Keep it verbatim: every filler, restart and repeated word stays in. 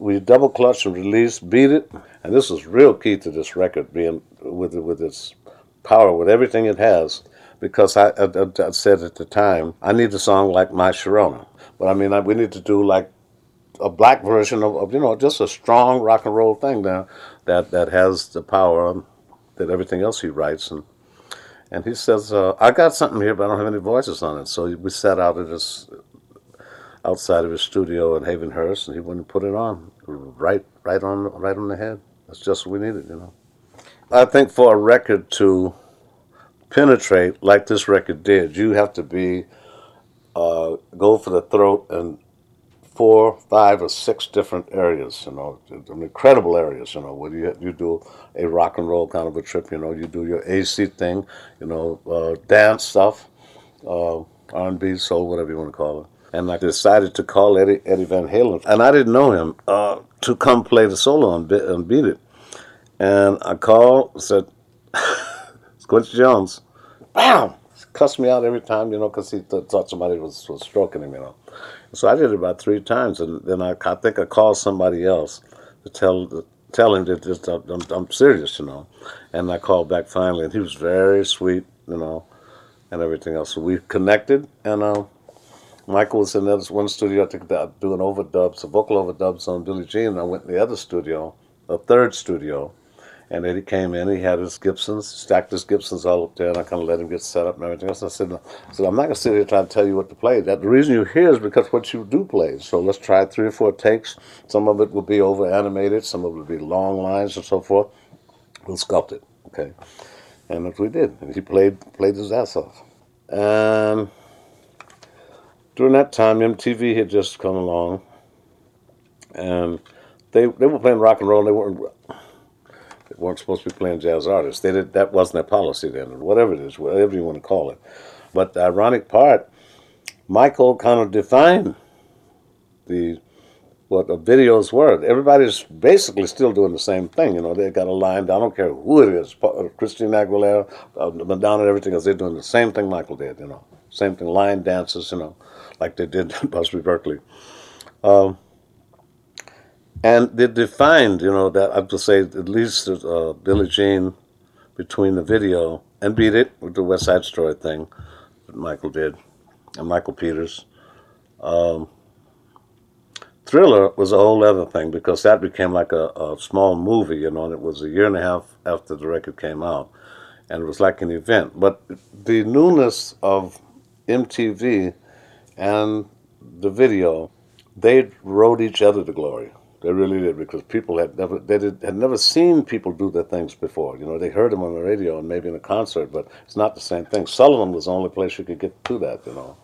we double clutch and release, beat it, and this was real key to this record being with with its power, with everything it has. Because I, I, I said at the time, I need a song like My Sharona, but I mean, I, we need to do like a black version of, of, you know, just a strong rock and roll thing there that that has the power that everything else he writes. And and he says, uh, I got something here, but I don't have any voices on it. So we sat out at his outside of his studio in Havenhurst, and he went and put it on, right, right on, right on the head. That's just what we needed, you know. I think for a record to penetrate like this record did, you have to be uh, go for the throat in four, five, or six different areas. You know, incredible areas. You know, where you you do a rock and roll kind of a trip. You know, you do your A C thing. You know, uh, dance stuff, uh, R and B, soul, whatever you want to call it. And I decided to call Eddie, Eddie Van Halen, and I didn't know him, uh, to come play the solo and, and beat it. And I called, said, it's Quincy Jones. Bam! Cussed me out every time, you know, because he th- thought somebody was, was stroking him, you know. So I did it about three times, and then I, I think I called somebody else to tell tell him that just, I'm, I'm serious, you know. And I called back finally, and he was very sweet, you know, and everything else. So we connected, and uh, Michael was in that one studio, I think, doing overdubs, the vocal overdubs on Billie Jean, and I went in the other studio, a third studio, and Eddie came in, he had his Gibsons, stacked his Gibsons all up there, and I kind of let him get set up and everything else. I said, no. I said, I'm not going to sit here trying to tell you what to play. That, the reason you're here is because what you do play. So let's try three or four takes. Some of it will be over animated, some of it will be long lines and so forth. We'll sculpt it, okay? And that's what we did. And he played played his ass off. And during that time, M T V had just come along, and they they were playing rock and roll. And they weren't they weren't supposed to be playing jazz artists. They did that wasn't their policy then, or whatever it is, whatever you want to call it. But the ironic part, Michael kind of defined the what the videos were. Everybody's basically still doing the same thing. You know, they got a line. I don't care who it is, Christina Aguilera, uh, Madonna, everything else. They're doing the same thing Michael did. You know, same thing, line dances. You know, like they did in Busby Berkeley. Um, and they defined, you know, that I have to say at least uh, Billie Jean between the video and Beat It with the West Side Story thing that Michael did, and Michael Peters. Um, Thriller was a whole other thing because that became like a, a small movie, you know, and it was a year and a half after the record came out, and it was like an event. But the newness of M T V and the video, they rode each other to glory. They really did, because people had never they did, had never seen people do their things before. You know, they heard them on the radio and maybe in a concert, but it's not the same thing. Sullivan was the only place you could get to that, you know.